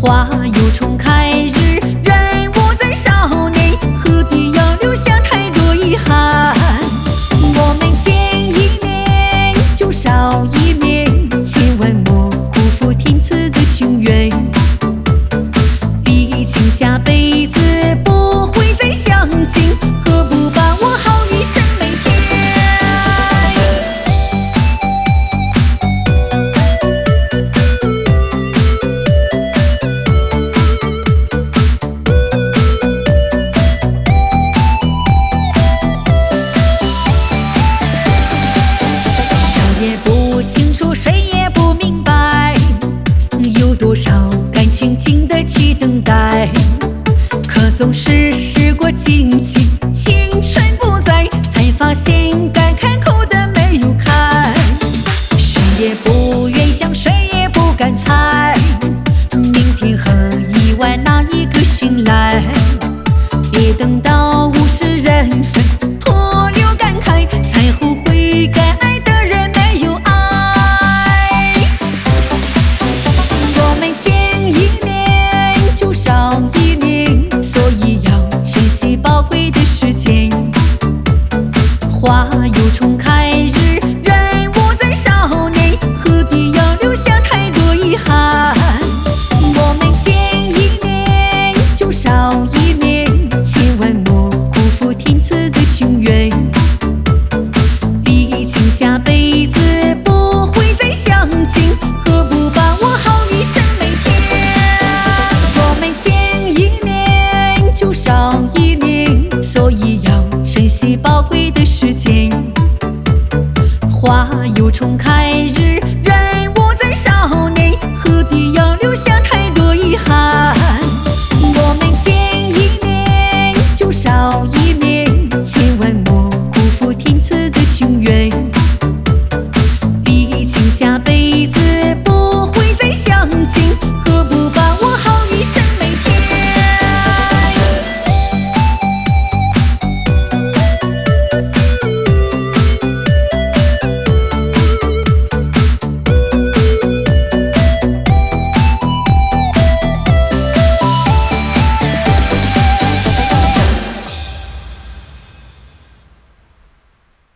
花又重开日，人无再少年，何必要留下太多遗憾？我们见一面就少一面，千万莫辜负天赐的情缘。毕竟下辈子不会再相见，何不把握好余生每天？谁也不清楚，谁也不明白，有多少感情经得起等待。可总是时过境迁，青春不在，才发现该开口的没有开。谁也不愿想，谁也不敢猜，明天和意外哪一个醒来？别等到物是人非，徒留感慨，才后悔该爱的人没有爱。我们见一面就少一面，所以要珍惜宝贵的时间。花又重开日，人无再少年，何必要留下太多遗憾？我们见一面就少一面，千万莫辜负天赐的情缘。毕竟下辈子不会再相见，何不把握好余生每天？我们见一面就少一面，所以要珍惜宝贵的时间。花又重开日。